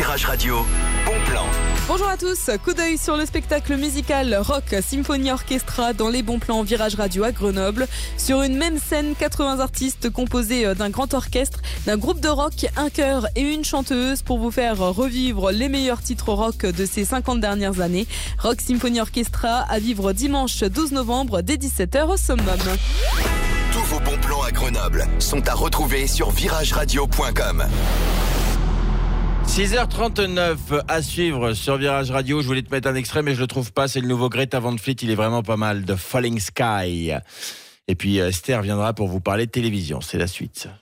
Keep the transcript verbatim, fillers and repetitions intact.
Virage Radio, bon plan. Bonjour à tous, coup d'œil sur le spectacle musical Rock Symphony Orchestra dans les bons plans Virage Radio à Grenoble. Sur une même scène, quatre-vingts artistes composés d'un grand orchestre, d'un groupe de rock, un chœur et une chanteuse pour vous faire revivre les meilleurs titres rock de ces cinquante dernières années. Rock Symphony Orchestra à vivre dimanche douze novembre dès dix-sept heures au Summum. Tous vos bons plans à Grenoble sont à retrouver sur virage radio point com. six heures trente-neuf à suivre sur Virage Radio. Je voulais te mettre un extrait, mais je le trouve pas. C'est le nouveau Greta Van Fleet. Il est vraiment pas mal. The Falling Sky. Et puis Esther viendra pour vous parler de télévision. C'est la suite.